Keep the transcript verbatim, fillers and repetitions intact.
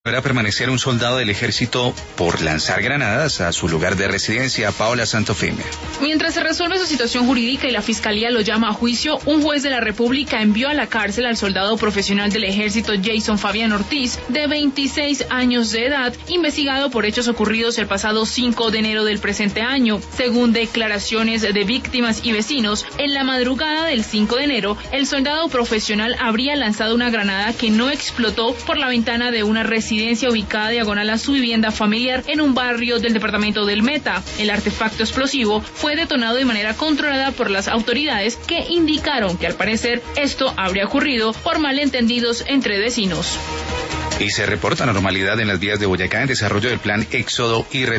Deberá permanecer un soldado del ejército por lanzar granadas a su lugar de residencia. Paola Santofimia. Mientras se resuelve su situación jurídica y la fiscalía lo llama a juicio, un juez de la República envió a la cárcel al soldado profesional del ejército Jason Fabián Ortiz, de veintiséis años de edad, investigado por hechos ocurridos el pasado cinco de enero del presente año. Según declaraciones de víctimas y vecinos, en la madrugada del cinco de enero, el soldado profesional habría lanzado una granada que no explotó por la ventana de una residencia ubicada diagonal a su vivienda familiar en un barrio del departamento del Meta. El artefacto explosivo fue detonado de manera controlada por las autoridades, que indicaron que al parecer esto habría ocurrido por malentendidos entre vecinos. Y se reporta normalidad en las vías de Boyacá en desarrollo del plan Éxodo y Retorno.